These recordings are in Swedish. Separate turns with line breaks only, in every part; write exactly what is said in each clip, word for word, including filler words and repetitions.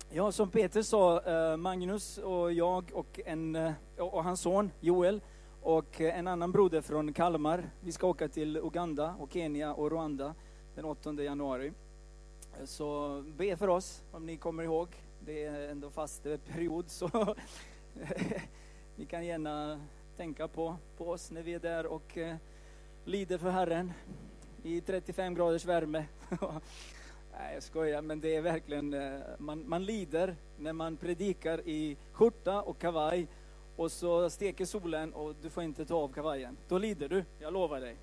Ja, som Peter sa, Magnus och jag och, en, och hans son Joel och en annan broder från Kalmar. Vi ska åka till Uganda och Kenya och Rwanda den åttonde januari. Så be för oss om ni kommer ihåg. Det är ändå fast period, så ni kan gärna tänka på, på oss när vi är där och lider för Herren i trettiofem graders värme. Nej, jag skojar, men det är verkligen, man, man lider när man predikar i skjorta och kavaj och så steker solen och du får inte ta av kavajen. Då lider du, jag lovar dig.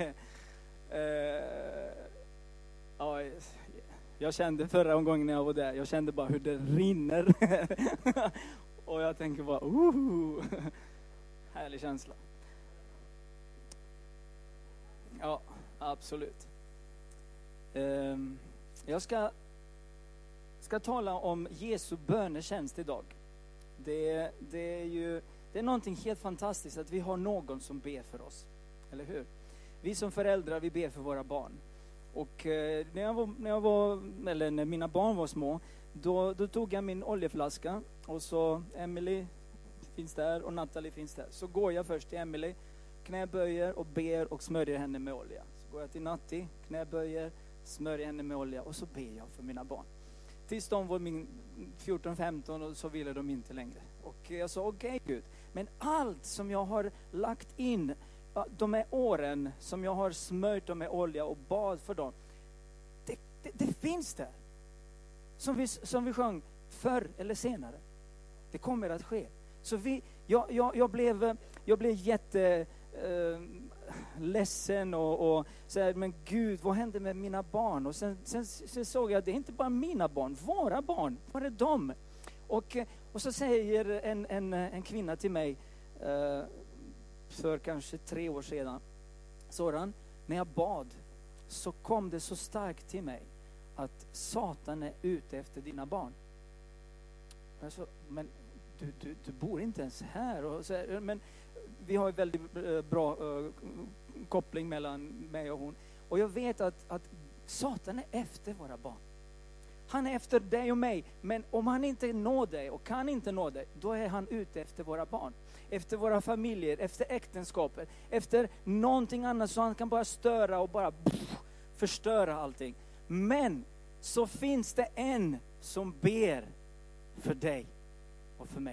uh, ja, jag kände förra gången när jag var där, jag kände bara hur det rinner. Och jag tänker bara, uh, härlig känsla. Ja, absolut. Um, Jag ska, ska tala om Jesu bönetjänst idag. Det, det är ju det är någonting helt fantastiskt att vi har någon som ber för oss. Eller hur? Vi som föräldrar, vi ber för våra barn. Och eh, när, jag var, när jag var, eller när mina barn var små, då, då tog jag min oljeflaska och så Emily finns där och Natalie finns där. Så går jag först till Emily, knäböjer och ber och smörjer henne med olja. Så går jag till Natti, knäböjer, smörjer henne med olja och så ber jag för mina barn. Tills de var min fjorton femton och så ville de inte längre. Och jag sa okej okay, Gud, men allt som jag har lagt in de här åren som jag har smört dem med olja och bad för dem, det, det, det finns där. Som vi, som vi sjöng förr eller senare. Det kommer att ske. Så vi, jag, jag, jag, blev, jag blev jätte... Uh, ledsen och, och så här, men Gud, vad hände med mina barn? Och sen, sen, sen såg jag, det är inte bara mina barn, våra barn, var är de? Och, och så säger en, en, en kvinna till mig uh, för kanske tre år sedan, Soran, när jag bad så kom det så starkt till mig att Satan är ute efter dina barn. Alltså, men du, du, du bor inte ens här. Och så här, men vi har en väldigt bra uh, koppling mellan mig och hon. Och jag vet att, att Satan är efter våra barn. Han är efter dig och mig. Men om han inte når dig och kan inte nå dig, då är han ute efter våra barn. Efter våra familjer, efter äktenskapet, efter någonting annat, så han kan bara störa och bara pff, förstöra allting. Men så finns det en som ber för dig och för mig.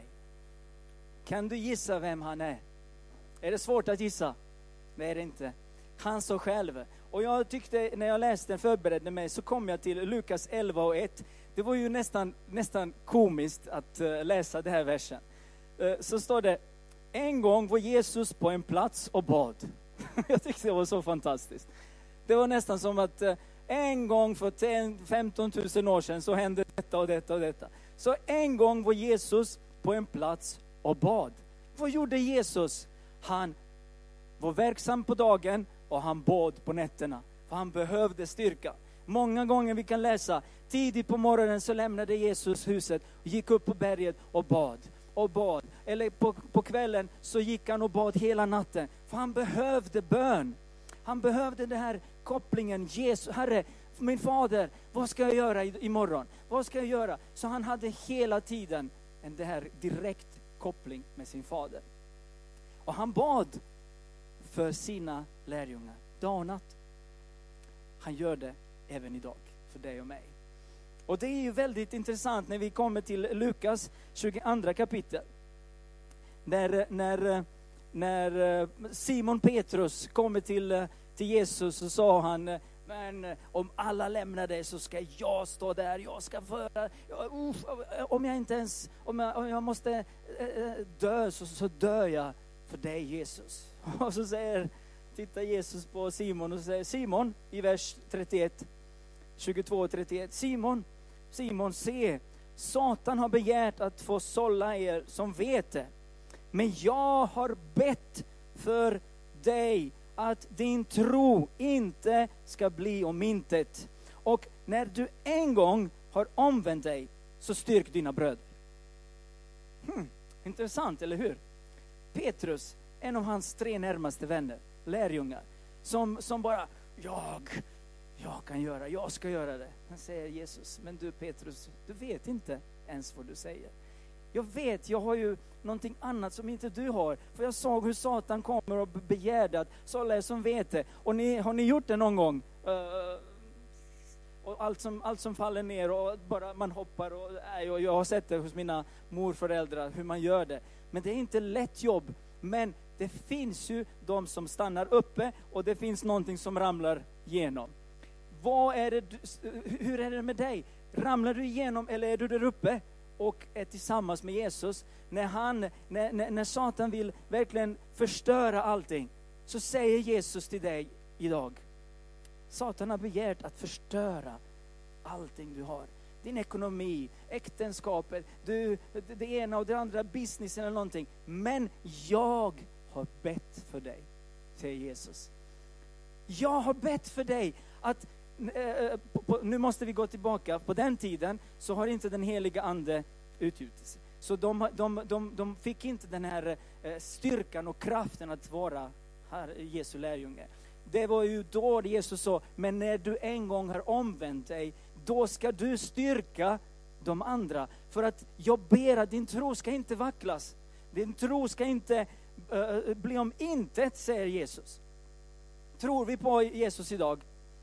Kan du gissa vem han är? Är det svårt att gissa? Nej, det är inte. Han sa själv. Och jag tyckte, när jag läste den, förberedde mig, så kom jag till Lukas elva och ett. Det var ju nästan, nästan komiskt att uh, läsa det här versen. Uh, så står det, en gång var Jesus på en plats och bad. Jag tyckte det var så fantastiskt. Det var nästan som att uh, en gång för femton tusen år sedan så hände detta och detta och detta. Så en gång var Jesus på en plats och bad. Vad gjorde Jesus? Han var verksam på dagen och han bad på nätterna. För han behövde styrka. Många gånger vi kan läsa, tidigt på morgonen så lämnade Jesus huset och gick upp på berget och bad. Och bad. Eller på, på kvällen så gick han och bad hela natten. För han behövde bön. Han behövde den här kopplingen. Jesus, Herre, min fader, vad ska jag göra imorgon? Vad ska jag göra? Så han hade hela tiden en det här direkt koppling med sin fader. Och han bad för sina lärjungar dag och natt. Han gör det även idag för dig och mig. Och det är ju väldigt intressant när vi kommer till Lukas tjugoandra kapitel. När, när, när Simon Petrus kommer till, till Jesus så sa han, men om alla lämnar dig så ska jag stå där. Jag ska föra, uh, om jag inte ens, om jag, om jag måste uh, dö så, så dör jag för dig Jesus. Och så säger, tittar Jesus på Simon och säger, Simon, i vers trettioett, tjugotvå och trettioett, Simon, Simon, se, Satan har begärt att få sålla er som vete. Men jag har bett för dig att din tro inte ska bli omintet. Och när du en gång har omvänt dig, så styrk dina bröder. Hmm, intressant, eller hur? Petrus, en av hans tre närmaste vänner, lärjungar, som, som bara, jag, jag kan göra, jag ska göra det. Men säger Jesus, men du Petrus, du vet inte ens vad du säger. Jag vet, jag har ju någonting annat som inte du har. För jag såg hur Satan kommer och begärde att sålla er som vet det. Och ni, har ni gjort det någon gång? Uh, och allt som, allt som faller ner och bara man hoppar. Och, äh, och jag har sett det hos mina morföräldrar hur man gör det. Men det är inte lätt jobb. Men det finns ju de som stannar uppe och det finns någonting som ramlar igenom. Vad är det du, hur är det med dig? Ramlar du igenom eller är du där uppe och är tillsammans med Jesus? När, han, när, när, när Satan vill verkligen förstöra allting, så säger Jesus till dig idag: Satan har begärt att förstöra allting du har. Din ekonomi, äktenskapet, du, det ena och det andra, businessen eller någonting. Men jag har bett för dig, säger Jesus. Jag har bett för dig att eh, på, på, nu måste vi gå tillbaka. På den tiden så har inte den heliga ande utgjutits. Så de, de, de, de fick inte den här eh, styrkan och kraften att vara här, Jesu lärjunge. Det var ju då Jesus sa, men när du en gång har omvänt dig, då ska du styrka de andra. För att jag ber att din tro ska inte vacklas. Din tro ska inte uh, bli om intet, säger Jesus. Tror vi på Jesus idag?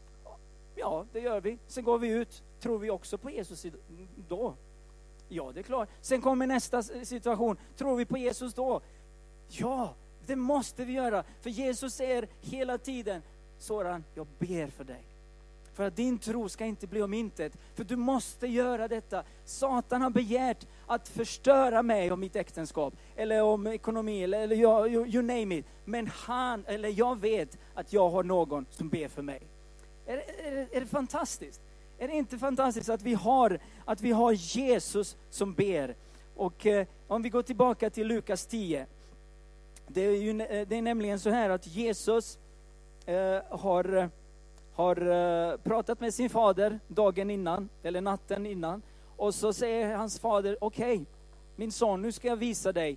Ja, det gör vi. Sen går vi ut. Tror vi också på Jesus då? Ja, det är klart. Sen kommer nästa situation. Tror vi på Jesus då? Ja, det måste vi göra. För Jesus säger hela tiden: Soran, jag ber för dig. För att din tro ska inte bli om intet. För du måste göra detta. Satan har begärt att förstöra mig och mitt äktenskap. Eller om ekonomi. Eller, eller you, you, you name it. Men han, eller jag vet att jag har någon som ber för mig. Är, är, är det fantastiskt? Är det inte fantastiskt att vi har, att vi har Jesus som ber? Och eh, om vi går tillbaka till Lukas tio. Det är, ju, det är nämligen så här att Jesus eh, har... har uh, pratat med sin fader dagen innan, eller natten innan. Och så säger hans fader: okej, okay, min son, nu ska jag visa dig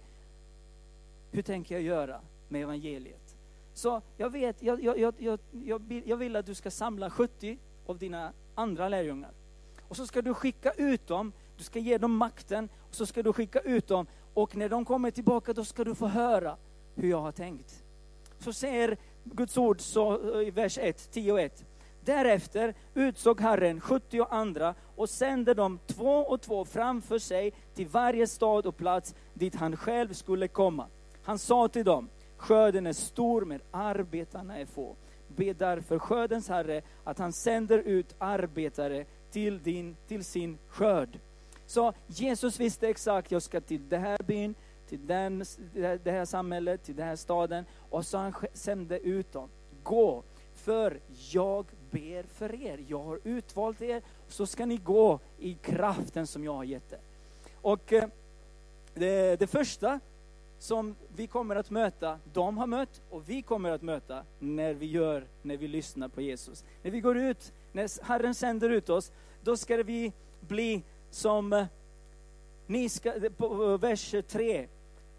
hur tänker jag göra med evangeliet. Så jag vet, jag, jag, jag, jag, jag, jag vill att du ska samla sjuttio av dina andra lärjungar. Och så ska du skicka ut dem, du ska ge dem makten, och så ska du skicka ut dem. Och när de kommer tillbaka, då ska du få höra hur jag har tänkt. Så säger Guds ord så i vers ett, tio och ett. Därefter utsåg Herren sjuttio andra och sände dem två och två framför sig till varje stad och plats dit han själv skulle komma. Han sa till dem: skörden är stor men arbetarna är få. Be därför skördens Herre att han sänder ut arbetare till, din, till sin skörd. Så Jesus visste exakt: jag ska till det här byn, till den, det här samhället, till den här staden. Och så han sände ut dem. Gå, för jag ber för er. Jag har utvalt er, så ska ni gå i kraften som jag har gett er. Och eh, det, det första som vi kommer att möta, de har mött och vi kommer att möta när vi gör, när vi lyssnar på Jesus. När vi går ut, när Herren sänder ut oss, då ska vi bli som eh, ni ska, på vers tre.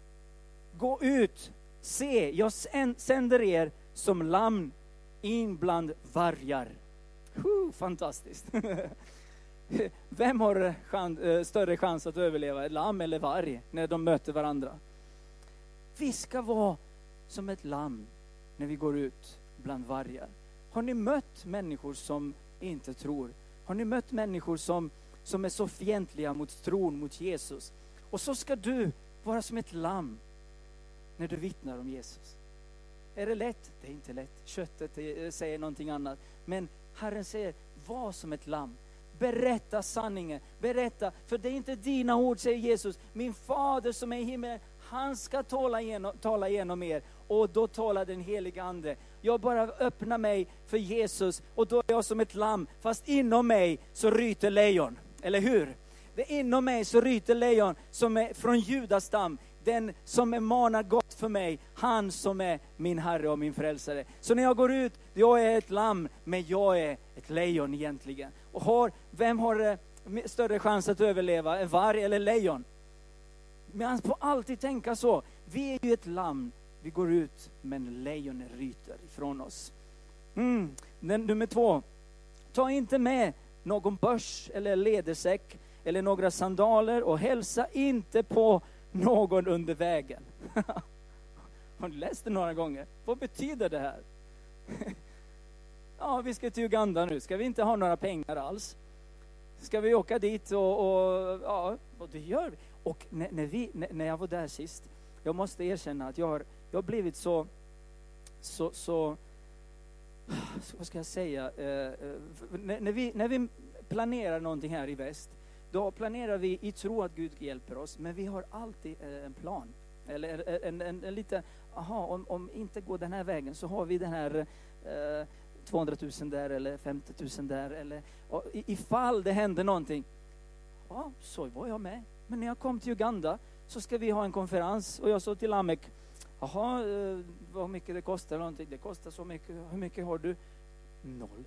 Gå ut, se, jag sänder er som lamm in bland vargar. Huh, fantastiskt. Vem har chans, större chans att överleva, ett lamm eller varg, när de möter varandra? Vi ska vara som ett lamm när vi går ut bland vargar. Har ni mött människor som inte tror? Har ni mött människor som, som är så fientliga mot tron, mot Jesus? Och så ska du vara som ett lamm när du vittnar om Jesus. Är det lätt? Det är inte lätt. Köttet säger någonting annat. Men Herren säger: var som ett lamm. Berätta sanningen. Berätta. För det är inte dina ord, säger Jesus. Min fader som är i himmelen, han ska tala igenom, tala igenom er. Och då talar den heliga ande. Jag bara öppnar mig för Jesus. Och då är jag som ett lamm. Fast inom mig så ryter lejon. Eller hur? Det är inom mig så ryter lejon som är från Judas stam. Den som är manar gott för mig, han som är min Herre och min frälsare. Så när jag går ut, jag är ett lamm, men jag är ett lejon egentligen. Och har, vem har större chans att överleva, en varg eller lejon? Men man får alltid tänka så. Vi är ju ett lamm, vi går ut, men lejonen ryter ifrån oss. Mm. Den, nummer två, Ta inte med någon börs eller ledersäck eller några sandaler och hälsa inte på någon under vägen. Har ni läst det några gånger? Vad betyder det här? Ja, vi ska till Uganda nu. Ska vi inte ha några pengar alls? Ska vi åka dit och, och ja, och det gör vi. Och när, när, vi, när, när jag var där sist, jag måste erkänna att jag har, jag har blivit så, så, så, så vad ska jag säga, eh, när, när, vi, när vi planerar någonting här i väst, då planerar vi i tro att Gud hjälper oss, men vi har alltid eh, en plan. Eller en, en, en, en liten, aha, om, om inte går den här vägen så har vi den här eh, tvåhundratusen där eller femtio tusen där. Eller, och ifall det händer någonting, ja, så var jag med. Men när jag kom till Uganda så ska vi ha en konferens och jag sa till Lamek, jaha, eh, vad mycket det kostar någonting. Det kostar så mycket, hur mycket har du? Noll.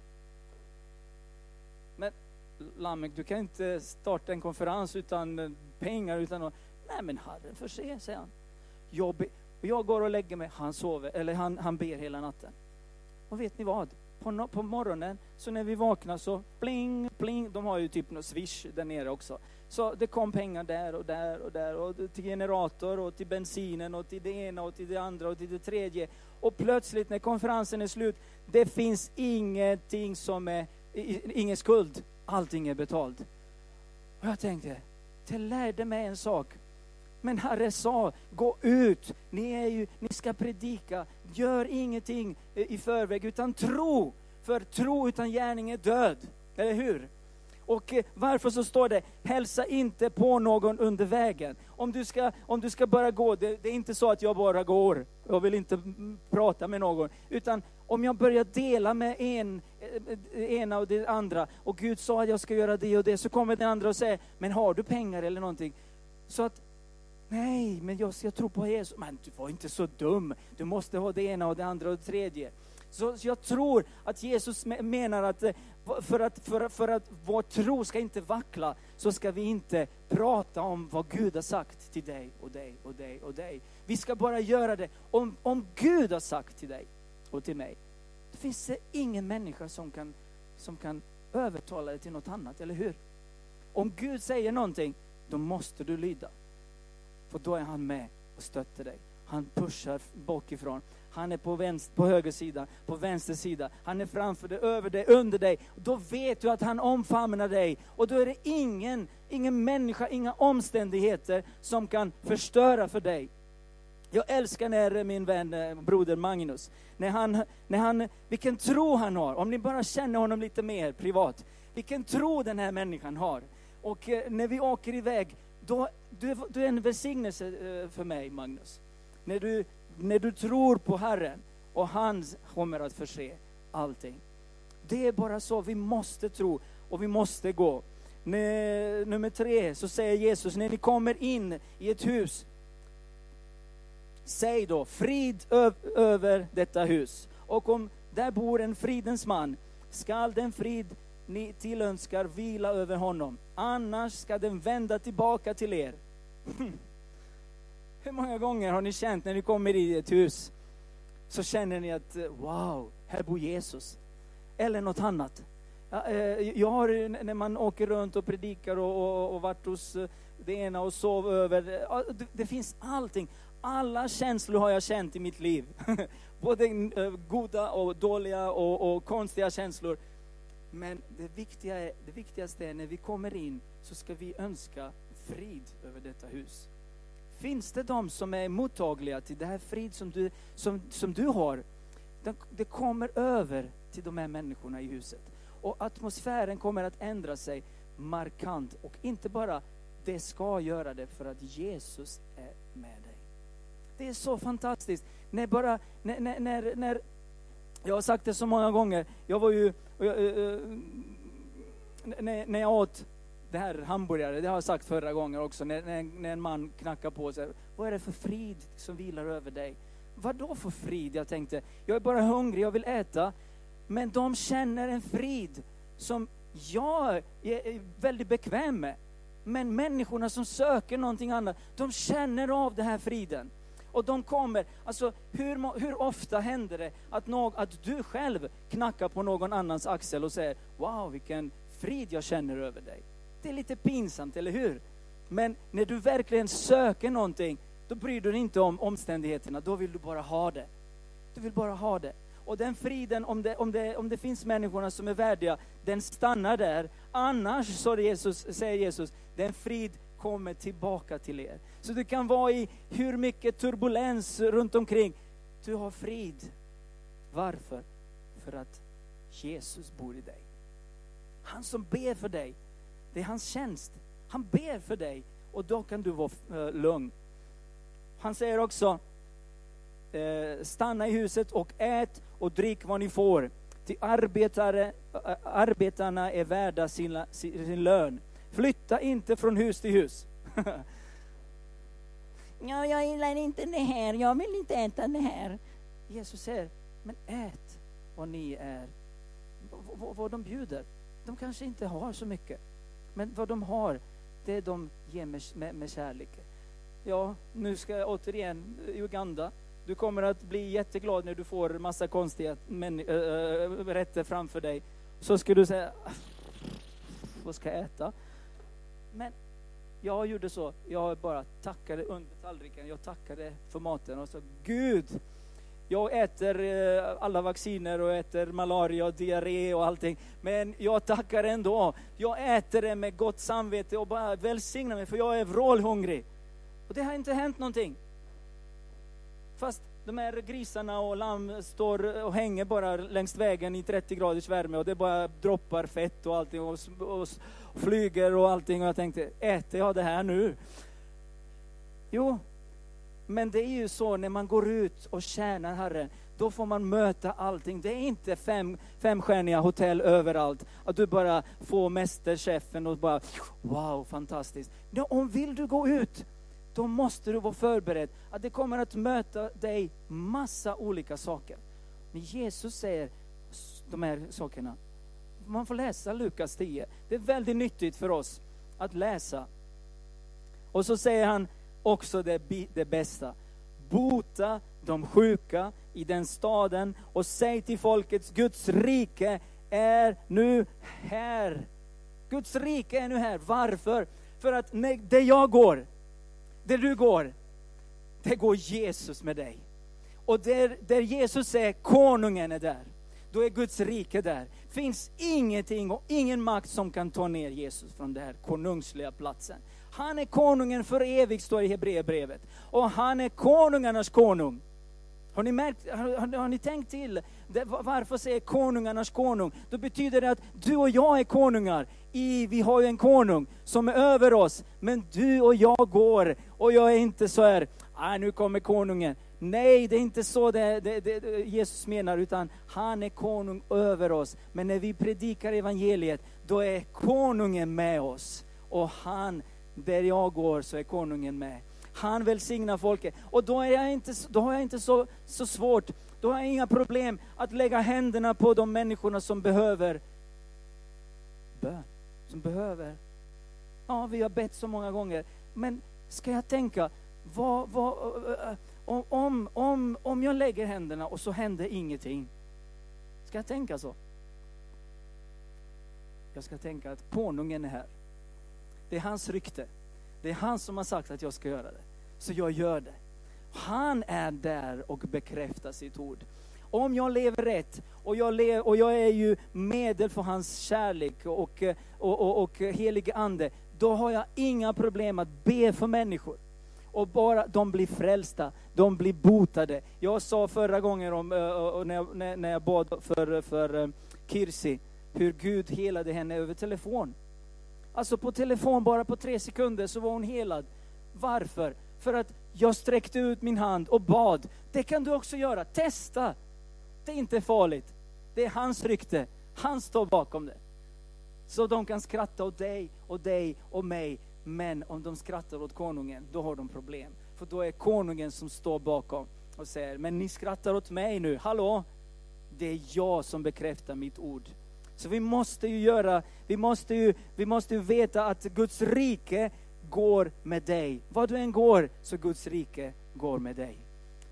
Men Lamek, du kan inte starta en konferens utan pengar, utan nej, men Herren förse, säger han. Jag, be, och jag går och lägger mig, han sover, eller han, han ber hela natten. Och vet ni vad? På, no, på morgonen, så när vi vaknar så pling, pling, de har ju typ något swish där nere också. Så det kom pengar där och där och där, och till generator och till bensinen och till det ena och till det andra och till det tredje. Och plötsligt när konferensen är slut, det finns ingenting som är, ingen skuld. Allting är betalt. Och jag tänkte, det lärde mig en sak. Men Herre sa, gå ut. Ni, är ju, ni ska predika. Gör ingenting i förväg utan tro. För tro utan gärning är död. Eller hur? Och varför så står det, hälsa inte på någon under vägen. Om du ska, om du ska bara gå, det, det är inte så att jag bara går. Jag vill inte prata med någon. Utan om jag börjar dela med en, ena och det andra, och Gud sa att jag ska göra det och det, så kommer den andra och säger, men har du pengar eller någonting? Så att, nej, men jag ska tro på Jesus. Men du var inte så dum. Du måste ha det ena och det andra och det tredje. Så, så jag tror att Jesus menar att för att, för, för att vår tro ska inte vackla, så ska vi inte prata om vad Gud har sagt till dig och dig och dig och dig. Vi ska bara göra det om, om Gud har sagt till dig och till mig. Det finns det ingen människa som kan, som kan övertala dig till något annat, eller hur? Om Gud säger någonting, då måste du lyda. För då är han med och stöttar dig. Han pushar bakifrån. Han är på, vänster, på höger sida, på vänster sida. Han är framför dig, över dig, under dig. Då vet du att han omfamnar dig. Och då är det ingen, ingen människa, inga omständigheter som kan förstöra för dig. Jag älskar när min vän, broder Magnus, när han, när han, vilken tro han har. Om ni bara känner honom lite mer privat. Vilken tro den här människan har. Och eh, när vi åker iväg, då, du, du är en välsignelse eh, för mig, Magnus. När du, när du tror på Herren och han kommer att förse allting. Det är bara så, vi måste tro och vi måste gå. När, nummer tre så säger Jesus, när ni kommer in i ett hus, säg då, frid ö- över detta hus. Och om där bor en fridens man, skall den frid ni tillönskar vila över honom. Annars ska den vända tillbaka till er. Hur många gånger har ni känt när ni kommer i ett hus, så känner ni att wow, här bor Jesus. Eller något annat. Jag har, när man åker runt och predikar och, och, och varit hos det ena och sov över. Det, det finns allting. Alla känslor har jag känt i mitt liv. Både goda och dåliga och, och konstiga känslor. Men det, viktiga är, det viktigaste är när vi kommer in, så ska vi önska frid över detta hus. Finns det de som är mottagliga till det här frid som du, som, som du har? Det, det kommer över till de här människorna i huset. Och atmosfären kommer att ändra sig markant. Och inte bara det ska göra det, för att Jesus är med dig. Det är så fantastiskt. När bara, när, när, när, när jag har sagt det så många gånger. Jag var ju, jag, äh, när, när jag åt det här hamburgare, det har jag sagt förra gången också, när, när, när en man knackar på sig. Vad är det för frid som vilar över dig? Vad då för frid? Jag tänkte, jag är bara hungrig, jag vill äta. Men de känner en frid som jag är väldigt bekväm med. Men människorna som söker någonting annat, de känner av den här friden. Och de kommer, alltså hur, hur ofta händer det att, någon, att du själv knackar på någon annans axel och säger, wow, vilken frid jag känner över dig. Det är lite pinsamt, eller hur? Men när du verkligen söker någonting, då bryr du dig inte om omständigheterna, då vill du bara ha det. Du vill bara ha det. Och den friden, om det, om det, om det finns människorna som är värdiga, den stannar där. Annars, så Jesus, säger Jesus, den frid kommer tillbaka till er. Så du kan vara i hur mycket turbulens runt omkring. Du har frid. Varför? För att Jesus bor i dig. Han som ber för dig, det är hans tjänst. Han ber för dig och då kan du vara uh, lugn. Han säger också, eh, stanna i huset och ät och drick vad ni får. Till arbetare, uh, arbetarna är värda sin, sin lön. Flytta inte från hus till hus. Ja, jag gillar inte det här. Jag vill inte äta det här. Jesus säger, men ät vad ni är. V- v- vad de bjuder. De kanske inte har så mycket. Men vad de har, det är de ger med, med, med kärlek. Ja, nu ska jag återigen i Uganda. Du kommer att bli jätteglad när du får massa konstiga män, äh, rätter framför dig. Så ska du säga, vad ska jag äta? Men jag gjorde så. Jag bara tackade under tallriken. Jag tackade för maten och sa, Gud, jag äter eh, alla vacciner och äter malaria och diarré och allting. Men jag tackar ändå. Jag äter det med gott samvete och bara välsignar mig, för jag är vrålhungrig. Och det har inte hänt någonting. Fast de här grisarna och lamm står och hänger bara längs vägen i trettio graders värme. Och det bara droppar fett och allting. Och, och, och flyger och allting. Och jag tänkte, äter jag det här nu? Jo. Men det är ju så, när man går ut och tjänar Herren, då får man möta allting. Det är inte fem, femstjärniga hotell överallt. Att du bara får mästerchefen och bara, wow, fantastiskt. Ja, om vill du gå ut, då måste du vara förberedd. Att det kommer att möta dig massa olika saker. Men Jesus säger de här sakerna. Man får läsa Lukas tio. Det är väldigt nyttigt för oss att läsa. Och så säger han också det, det bästa. Bota de sjuka i den staden och säg till folket, Guds rike är nu här. Guds rike är nu här. Varför? För att när, där jag går, där du går, där går Jesus med dig. Och där, där Jesus är, konungen är där. Då är Guds rike där. Finns ingenting och ingen makt som kan ta ner Jesus från den här konungsliga platsen. Han är konungen för evigt, står i Hebreerbrevet. Och han är konungarnas konung. Har ni, märkt, har, har, har ni tänkt till det, varför säger konungarnas konung? Då betyder det att du och jag är konungar. I, vi har ju en konung som är över oss. Men du och jag går. Och jag är inte så här, ah, nu kommer konungen. Nej, det är inte så det, det, det Jesus menar, utan han är konung över oss. Men när vi predikar evangeliet, då är konungen med oss. Och han, där jag går, så är konungen med. Han välsignar folket. Och då, är jag inte, då har jag inte så, så svårt. Då har jag inga problem att lägga händerna på de människorna som behöver bön. Som behöver. Ja, vi har bett så många gånger. Men ska jag tänka, vad, vad, om, om, om, om jag lägger händerna och så händer ingenting. Ska jag tänka så? Jag ska tänka att konungen är här. Det är hans rykte. Det är han som har sagt att jag ska göra det. Så jag gör det. Han är där och bekräftar sitt ord. Om jag lever rätt och jag, lever, och jag är ju medel för hans kärlek och, och, och, och helig ande, då har jag inga problem att be för människor. Och bara de blir frälsta, de blir botade. Jag sa förra gången om, uh, när, jag, när jag bad för, för uh, Kirsi, hur Gud helade henne över telefon. Alltså på telefon, bara på tre sekunder så var hon helad. Varför? För att jag sträckte ut min hand och bad. Det kan du också göra. Testa. Det är inte farligt. Det är hans rykte. Han står bakom det. Så de kan skratta åt dig och dig och mig. Men om de skrattar åt konungen, då har de problem. För då är konungen som står bakom och säger, men ni skrattar åt mig nu. Hallå? Det är jag som bekräftar mitt ord. Så vi måste ju göra, vi måste ju, vi måste ju veta att Guds rike går med dig. Vad du än går, så Guds rike går med dig.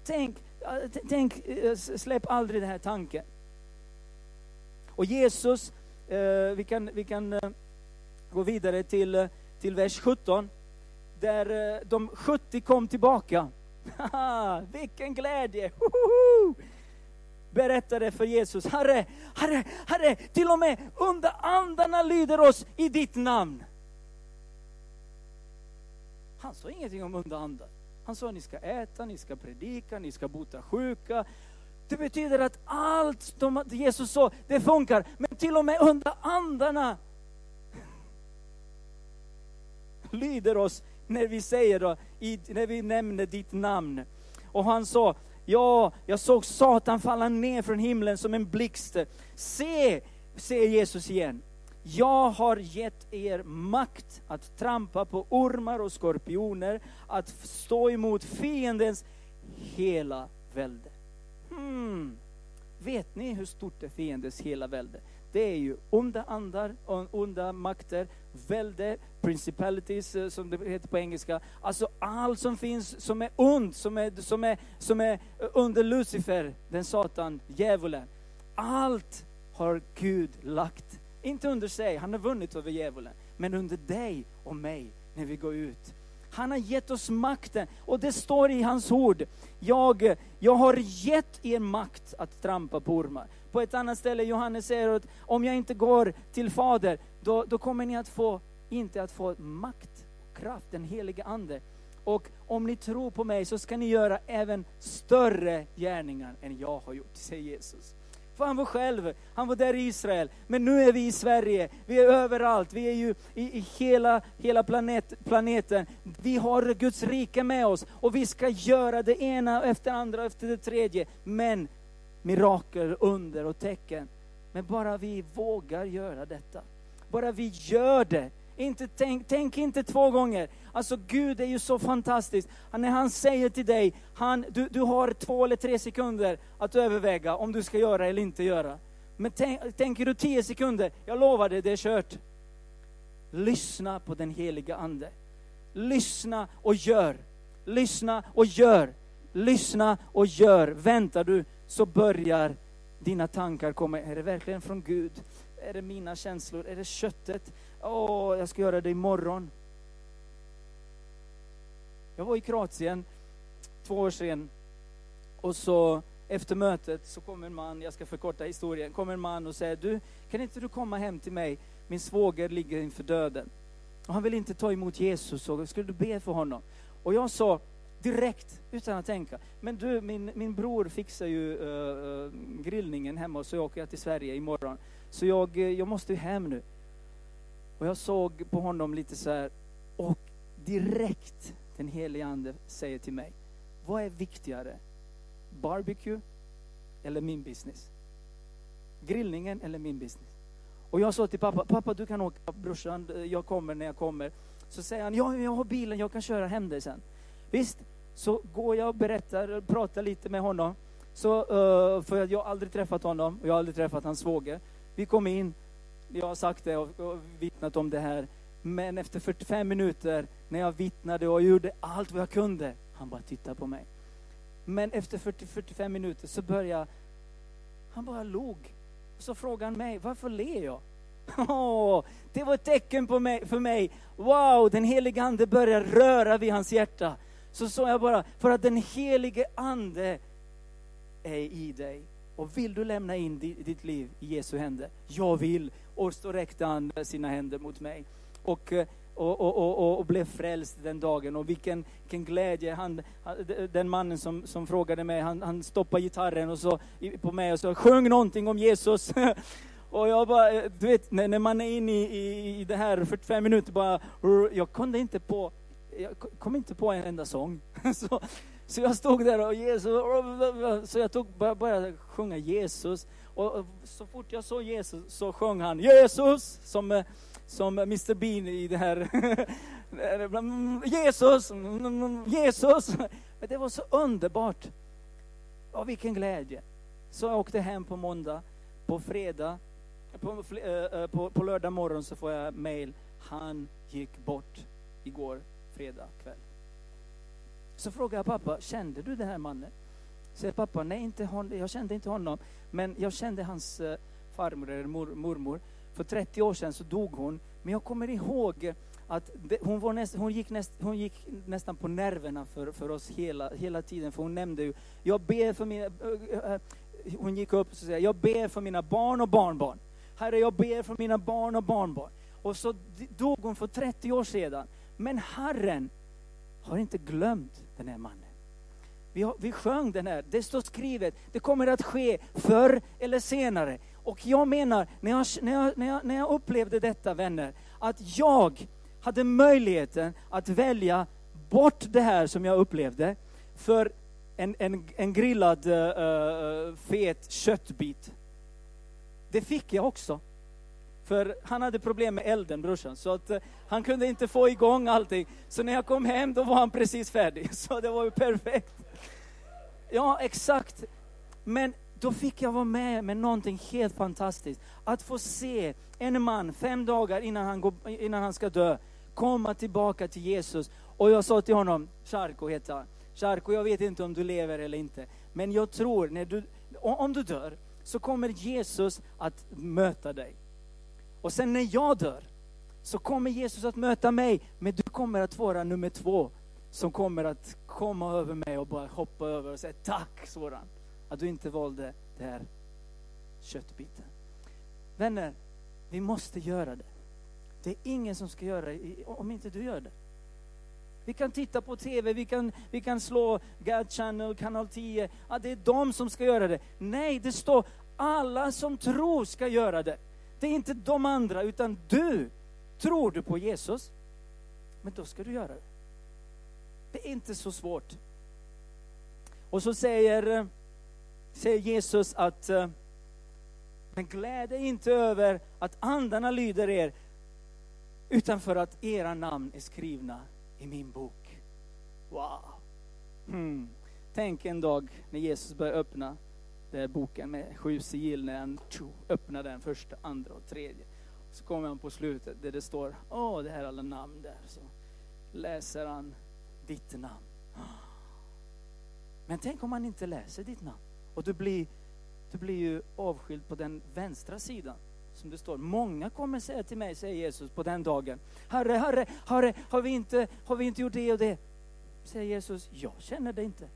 tänk, tänk, släpp aldrig den här tanken. Och Jesus, eh, vi kan, vi kan eh, gå vidare till, till vers sjutton. Där eh, de sjuttio kom tillbaka. Vilken glädje! Hohoho! Berättade för Jesus, Herre, Herre, Herre, till och med under andarna lyder oss i ditt namn. Han sa ingenting om underandar. Han sa, ni ska äta, ni ska predika, ni ska bota sjuka. Det betyder att allt de, Jesus sa, det funkar. Men till och med under andarna lyder oss när vi säger då, i, när vi nämner ditt namn. Och han sa, ja, jag såg Satan falla ner från himlen som en blixt. Se, säger Jesus igen. Jag har gett er makt att trampa på ormar och skorpioner, att stå emot fiendens hela välde. Hmm. Vet ni hur stort är fiendens hela välde? Det är ju onda andar, onda makter, välde, principalities som det heter på engelska. Alltså allt som finns som är ond, som är, som är, som är under Lucifer, den Satan, djävulen. Allt har Gud lagt, inte under sig, han har vunnit över djävulen, men under dig och mig när vi går ut. Han har gett oss makten, och det står i hans ord. Jag, jag har gett er makt att trampa på ormar. På ett annat ställe Johannes säger att om jag inte går till Fader, då, då kommer ni att få, inte att få makt och kraft, den helige ande. Och om ni tror på mig så ska ni göra även större gärningar än jag har gjort, säger Jesus. För han var själv, han var där i Israel. Men nu är vi i Sverige, vi är överallt. Vi är ju i, i hela, hela planet, planeten. Vi har Guds rike med oss. Och vi ska göra det ena efter andra efter det tredje. Men mirakel, under och tecken. Men bara vi vågar göra detta. Bara vi gör det. Inte, tänk, tänk inte två gånger. Alltså Gud är ju så fantastisk. Han, när han säger till dig, han, du, du har två eller tre sekunder att överväga om du ska göra eller inte göra. Men tänk, tänker du tio sekunder, jag lovar dig, det är kört. Lyssna på den heliga ande. Lyssna och gör. Lyssna och gör. Lyssna och gör. Väntar du så börjar dina tankar komma. Är det verkligen från Gud? Är det mina känslor? Är det köttet? Åh, oh, jag ska göra det imorgon. Jag var i Kroatien två år sedan. Och så efter mötet så kommer en man, jag ska förkorta historien, kommer en man och säger, du, kan inte du komma hem till mig? Min svåger ligger inför döden. Och han vill inte ta emot Jesus, så skulle du be för honom? Och jag sa direkt, utan att tänka, men du, min, min bror fixar ju uh, grillningen hemma, så jag åker jag till Sverige imorgon. Så jag, jag måste ju hem nu. Och jag såg på honom lite så här, och direkt den helige ande säger till mig, vad är viktigare? Barbecue eller min business? Grillningen eller min business? Och jag sa till pappa, pappa du kan åka, brorsan, jag kommer när jag kommer. Så säger han, ja, jag har bilen, jag kan köra hem dig sen. Visst, så går jag och berättar, pratar lite med honom. Så, uh, för jag har aldrig träffat honom, och jag har aldrig träffat hans svåger. Vi kom in, jag har sagt det och, och vittnat om det här. Men efter fyrtiofem minuter, när jag vittnade och gjorde allt vad jag kunde, han bara tittade på mig. Men efter fyrtio till fyrtiofem minuter så började han bara log. Så frågade han mig, varför ler jag? Oh, det var ett tecken på mig, för mig. Wow, den helige ande börjar röra vid hans hjärta. Så sa jag bara, för att den helige ande är i dig. Och vill du lämna in ditt liv i Jesu händer? Jag vill. Och så räckte han sina händer mot mig. Och, och, och, och, och blev frälst den dagen. Och vilken, vilken glädje. Han, den mannen som, som frågade mig, han, han stoppade gitarren och så, på mig och så sjöng någonting om Jesus. Och jag bara, du vet, när, när man är inne i, i, i det här fyrtiofem minuter, bara, jag kunde inte på, jag kom inte på en enda sång. så, så jag stod där och Jesus, så jag tog, började sjunga Jesus. Och, och så fort jag såg Jesus så sjöng han Jesus, som, som mister Bean i det här. Jesus, Jesus. Men det var så underbart. Och vilken glädje. Så jag åkte hem på måndag, på fredag. På, på, på lördag morgon så får jag mail. Han gick bort igår fredag kväll. Så frågade jag pappa, kände du den här mannen? Säger pappa, nej inte hon, jag kände inte honom. Men jag kände hans eh, farmor eller mor, mormor. För trettio år sedan så dog hon. Men jag kommer ihåg att det, hon, var näst, hon, gick näst, hon gick nästan på nerverna för, för oss hela, hela tiden. För hon nämnde ju, jag ber för mina... Äh, äh, hon gick upp och sa, jag ber för mina barn och barnbarn. Herre, jag ber för mina barn och barnbarn. Och så dog hon för trettio år sedan. Men Herren har inte glömt den här mannen. Vi, har, vi sjöng den här, det står skrivet, det kommer att ske förr eller senare. Och jag menar, när jag, när jag, när jag, när jag upplevde detta, vänner, att jag hade möjligheten att välja bort det här som jag upplevde för en, en, en grillad uh, fet köttbit. Det fick jag också. För han hade problem med elden, brorsan. Så att uh, han kunde inte få igång allting. Så när jag kom hem, då var han precis färdig. Så det var ju perfekt. Ja, exakt. Men då fick jag vara med med någonting helt fantastiskt. Att få se en man fem dagar innan han, går, innan han ska dö komma tillbaka till Jesus. Och jag sa till honom, Charko heter han. Charko, jag vet inte om du lever eller inte. Men jag tror, när du, om du dör så kommer Jesus att möta dig. Och sen när jag dör så kommer Jesus att möta mig. Men du kommer att vara nummer två som kommer att komma över mig och bara hoppa över och säga tack, sådan. Att du inte valde det här köttbiten. Vänner, vi måste göra det. Det är ingen som ska göra det om inte du gör det. Vi kan titta på tv, vi kan, vi kan slå God Channel, kanal tio. Ja, det är de som ska göra det. Nej, det står alla som tror ska göra det. Det är inte de andra, utan du. Tror du på Jesus? Men då ska du göra det. Det är inte så svårt. Och så säger, säger Jesus att men gläd er inte över att andarna lyder er, utan för att era namn är skrivna i min bok. Wow. Mm. Tänk en dag när Jesus börjar öppna den här boken med sju sigill, när han öppnar den första, andra och tredje. Så kommer han på slutet där det står, åh, det här är alla namn där. Så läser han ditt namn. Men tänk om man inte läser ditt namn. Och du blir, du blir ju avskild på den vänstra sidan. Som det står, många kommer säga till mig, säger Jesus på den dagen. Herre, herre, herre, har vi inte, har vi inte gjort det och det? Säger Jesus, jag känner det inte.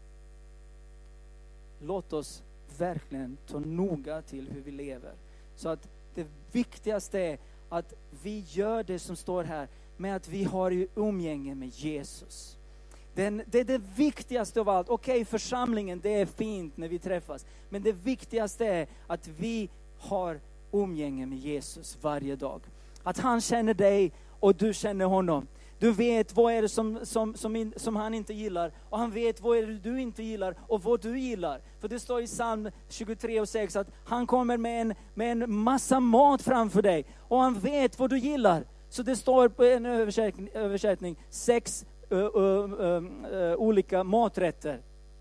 Låt oss verkligen ta noga till hur vi lever. Så att det viktigaste är att vi gör det som står här, med att vi har ju umgänge med Jesus. Den, det är det viktigaste av allt. Okej, okay, församlingen, det är fint när vi träffas. Men det viktigaste är att vi har umgänge med Jesus varje dag. Att han känner dig och du känner honom. Du vet vad är det som, som, som, in, som han inte gillar. Och han vet vad är det du inte gillar och vad du gillar. För det står i psalm tjugotre och sex att han kommer med en, med en massa mat framför dig. Och han vet vad du gillar. Så det står på en översättning, översättning sex uh, uh, uh, uh, olika maträtter.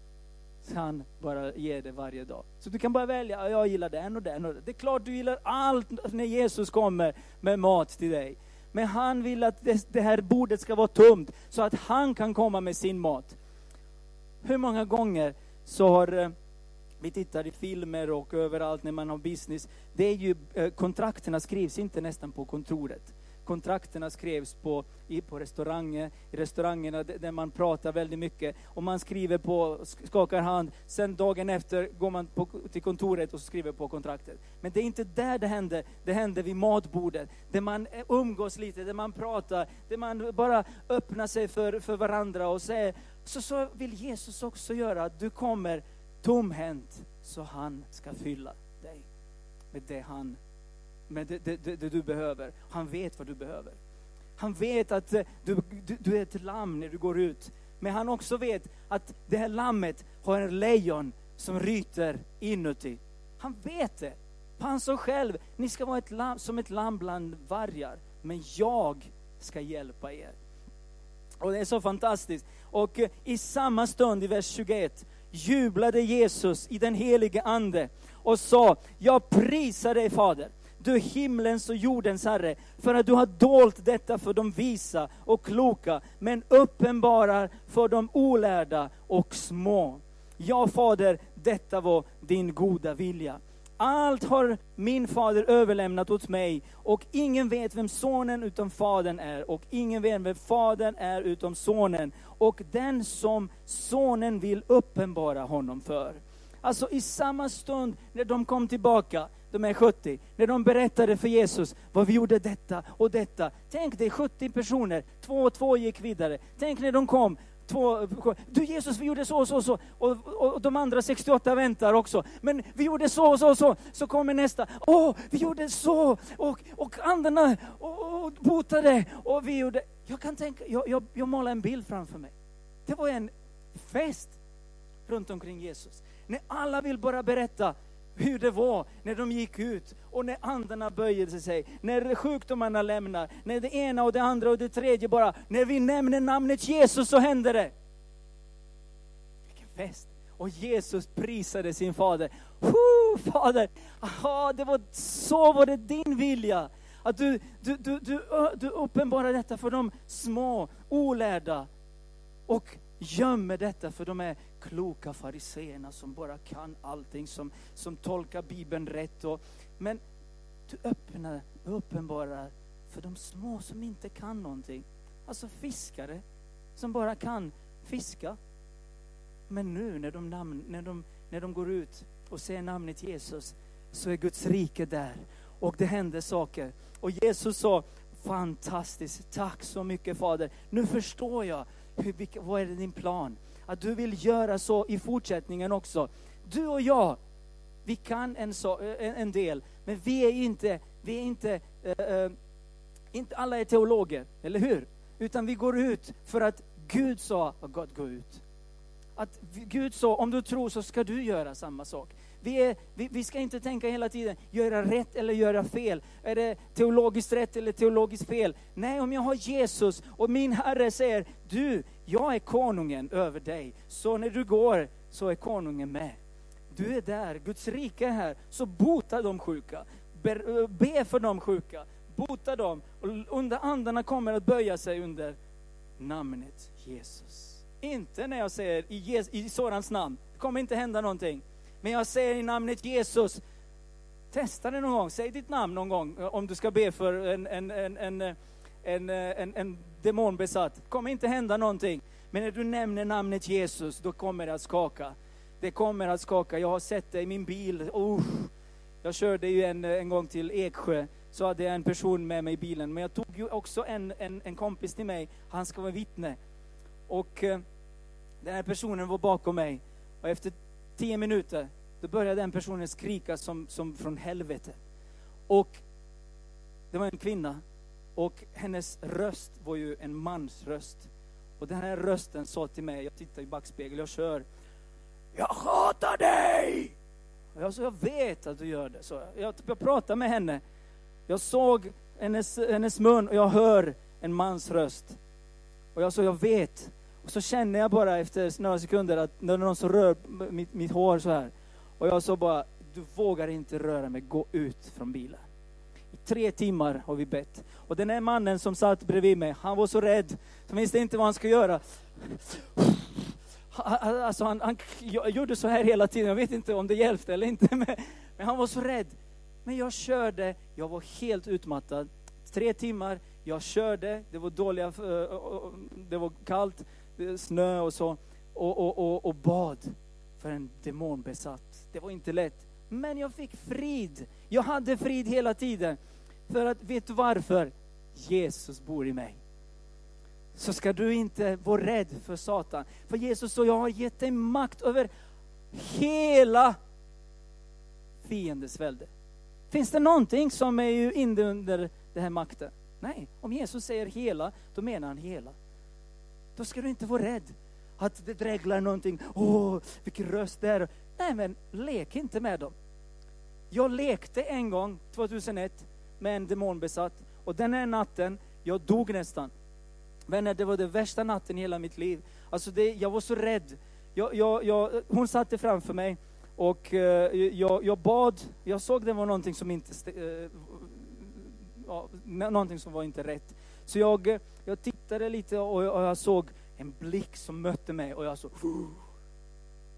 Så han bara ger det varje dag. Så du kan bara välja, jag gillar den och den och den. Det är klart du gillar allt när Jesus kommer med mat till dig. Men han vill att det, det här bordet ska vara tomt så att han kan komma med sin mat. Hur många gånger så har vi tittar i filmer och överallt när man har business. Det är ju, kontrakterna skrivs inte nästan på kontoret. Kontrakterna skrevs på, i, på restauranger, i restaurangerna där man pratar väldigt mycket. Och man skriver på, skakar hand. Sen dagen efter går man på, till kontoret och skriver på kontraktet. Men det är inte där det händer. Det händer vid matbordet. Där man umgås lite, där man pratar. Där man bara öppnar sig för, för varandra och säger. Så, så vill Jesus också göra att du kommer tomhänt så han ska fylla dig med det han Men det, det, det, det du behöver. Han vet vad du behöver. Han vet att du, du, du är ett lamm när du går ut. Men han också vet att det här lammet har en lejon som ryter inuti. Han vet det. Han sa själv, ni ska vara ett lamm, som ett lamm bland vargar. Men jag ska hjälpa er. Och det är så fantastiskt. Och i samma stund i vers tjugoett jublade Jesus i den helige ande och sa, jag prisar dig, Fader, du himlens och jordens Herre, för att du har dolt detta för de visa och kloka, men uppenbarar för de olärda och små. Ja, Fader, detta var din goda vilja. Allt har min fader överlämnat åt mig, och ingen vet vem sonen utom fadern är, och ingen vet vem fadern är utom sonen, och den som sonen vill uppenbara honom för. Alltså i samma stund när de kom tillbaka, de är sjuttio, när de berättade för Jesus vad vi gjorde detta och detta. Tänk dig sjuttio personer, två och två gick vidare. Tänk när de kom, två, du Jesus, vi gjorde så och så och så, och, och de andra sextioåtta väntar också. Men vi gjorde så och så och så, så kommer nästa. Åh, vi gjorde så, och, och andarna och, och botade, och vi gjorde. Jag kan tänka, jag, jag, jag målar en bild framför mig. Det var en fest runt omkring Jesus. När alla vill bara berätta hur det var när de gick ut, och när andarna böjde sig, när sjukdomarna lämnar, när det ena och det andra och det tredje, bara när vi nämner namnet Jesus så händer det. Vilken fest! Och Jesus prisade sin fader. Huh, fader, aha, det var så var det din vilja. Att du, du, du, du, du uppenbarar detta för de små, olärda, och gömmer detta för de är kloka fariseerna som bara kan allting, som, som tolkar Bibeln rätt. Och, men du öppnar, uppenbarar för de små som inte kan någonting. Alltså fiskare som bara kan fiska. Men nu när de, namn, när de, när de går ut och ser namnet Jesus, så är Guds rike där. Och det händer saker. Och Jesus sa, fantastiskt, tack så mycket Fader. Nu förstår jag, hur, vilka, vad är din plan? Att du vill göra så i fortsättningen också. Du och jag, vi kan en, så, en, en del, men vi är inte, vi är inte, uh, inte alla är teologer, eller hur? Utan vi går ut för att Gud sa, och Gott gå ut. Att Gud sa, om du tror så ska du göra samma sak. Vi, är, vi, vi ska inte tänka hela tiden, göra rätt eller göra fel. Är det teologiskt rätt eller teologiskt fel? Nej, om jag har Jesus och min Herre säger, du, jag är konungen över dig. Så när du går så är konungen med. Du är där, Guds rike är här. Så bota de sjuka. Be, be för de sjuka. Bota dem. Och under andarna kommer att böja sig under namnet Jesus. Inte när jag säger i, Jes, i sådans namn. Det kommer inte hända någonting. Men jag säger i namnet Jesus. Testa det någon gång. Säg ditt namn någon gång. Om du ska be för en, en, en, en, en, en, en demonbesatt. Det kommer inte hända någonting. Men när du nämner namnet Jesus, då kommer det att skaka. Det kommer att skaka. Jag har sett det i min bil. Oh, jag körde ju en, en gång till Eksjö. Så hade jag en person med mig i bilen. Men jag tog ju också en, en, en kompis till mig. Han ska vara vittne. Och eh, den här personen var bakom mig. Och efter tio minuter, då började den personen skrika som, som från helvete. Och det var en kvinna. Och hennes röst var ju en mans röst. Och den här rösten sa till mig, jag tittar i backspegel, jag kör. Jag hatar dig! Och jag sa, jag vet att du gör det. Så jag, jag pratade med henne. Jag såg hennes, hennes mun och jag hör en mans röst. Och jag sa, jag vet. Och så känner jag bara efter några sekunder att när någon så rör mitt, mitt hår så här. Och jag sa bara, du vågar inte röra mig, gå ut från bilen. I tre timmar har vi bett. Och den här mannen som satt bredvid mig, han var så rädd. Han visste inte vad han skulle göra. Alltså han, han gjorde så här hela tiden. Jag vet inte om det hjälpte eller inte. Men, men han var så rädd. Men jag körde, jag var helt utmattad. Tre timmar, jag körde. Det var dåliga, det var kallt, snö och så. Och, och, och, och bad för en demonbesatt. Det var inte lätt. Men jag fick frid. Jag hade frid hela tiden. För att, vet du varför? Jesus bor i mig. Så ska du inte vara rädd för Satan. För Jesus och jag har gett dig makt över hela fiendens välde. Finns det någonting som är ju inte under den här makten? Nej, om Jesus säger hela, då menar han hela. Då ska du inte vara rädd att det dräglar någonting. Åh, vilken röst det är. Nej, men lek inte med dem. Jag lekte en gång, tjugohundraett, med en demonbesatt. Och den här natten, jag dog nästan. Vänner, det var det värsta natten i hela mitt liv. Alltså det, jag var så rädd. Jag, jag, jag, hon satte framför mig. Och uh, jag, jag bad. Jag såg det var någonting som inte uh, ja, någonting som var inte rätt. Så jag, jag tittade lite och, och jag såg en blick som mötte mig. Och jag så...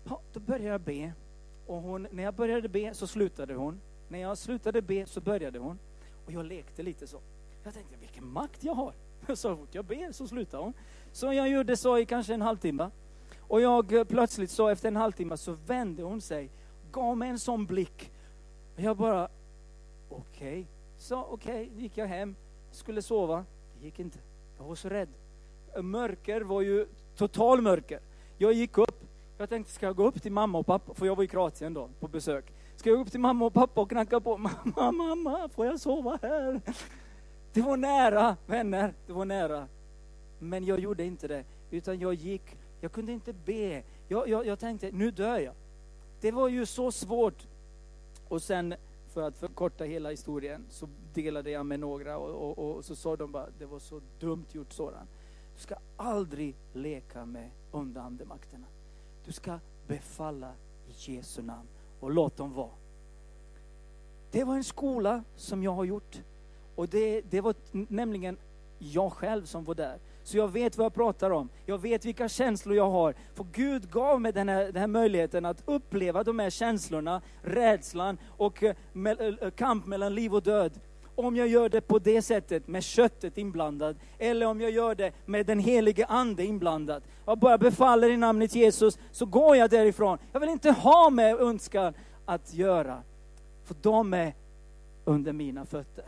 Ja, då började jag be. Och hon, när jag började be så slutade hon. När jag slutade be så började hon. Och jag lekte lite så. Jag tänkte, vilken makt jag har. Så fort jag ber så slutar hon. Så jag gjorde så i kanske en halvtimme. Och jag plötsligt så efter en halvtimme så vände hon sig. Gav mig en sån blick. Och jag bara, okej. Okay. Så okej, okay, gick jag hem. Skulle sova. Det gick inte. Jag var så rädd. Mörker var ju total mörker. Jag gick upp. Jag tänkte, ska jag gå upp till mamma och pappa? För jag var i Kroatien då, på besök. Ska jag gå upp till mamma och pappa och knacka på? Mamma, mamma, får jag sova här? Det var nära, vänner. Det var nära. Men jag gjorde inte det. Utan jag gick, jag kunde inte be. Jag, jag, jag tänkte, nu dör jag. Det var ju så svårt. Och sen, för att förkorta hela historien, så delade jag med några. Och, och, och så sa de bara, det var så dumt gjort sådan. Du ska aldrig leka med underandemakterna. Du ska befalla i Jesu namn och låt dem vara. Det var en skola som jag har gjort. Och det, det var nämligen jag själv som var där. Så jag vet vad jag pratar om. Jag vet vilka känslor jag har. För Gud gav mig den här, den här möjligheten att uppleva de här känslorna, rädslan och uh, kamp mellan liv och död. Om jag gör det på det sättet med köttet inblandat. Eller om jag gör det med den helige ande inblandat. Jag bara befaller i namnet Jesus, så går jag därifrån. Jag vill inte ha med önskan att göra. För de är under mina fötter.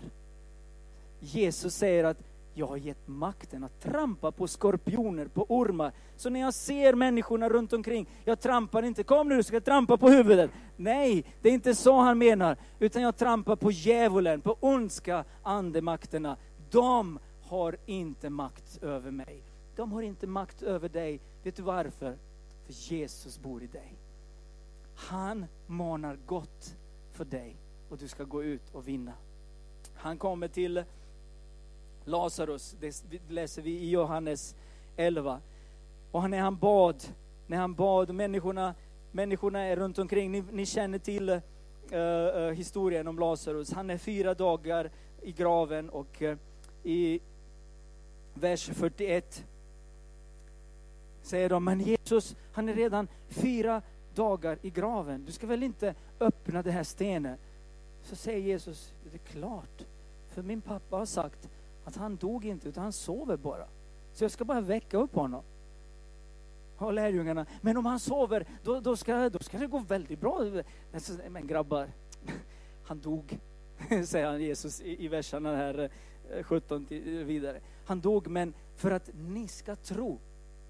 Jesus säger att jag har gett makten att trampa på skorpioner, på ormar. Så när jag ser människorna runt omkring, jag trampar inte, kom nu du ska trampa på huvudet. Nej, det är inte så han menar. Utan jag trampar på djävulen, på ondska andemakterna. De har inte makt över mig. De har inte makt över dig. Vet du varför? För Jesus bor i dig. Han manar gott för dig. Och du ska gå ut och vinna. Han kommer till Lazarus, det läser vi i Johannes elva. Och när han bad, när han bad, människorna, människorna är runt omkring. Ni, ni känner till uh, uh, historien om Lazarus. Han är fyra dagar i graven och uh, i vers fyrtioett säger de, men Jesus, han är redan fyra dagar i graven. Du ska väl inte öppna det här stenen? Så säger Jesus, det är klart. För min pappa har sagt att han dog inte, utan han sover bara. Så jag ska bara väcka upp honom. Och lärjungarna, men om han sover, då, då, ska, då ska det gå väldigt bra. Men grabbar, han dog, säger han Jesus i, i verserna här sjutton till vidare. Han dog, men för att ni ska tro,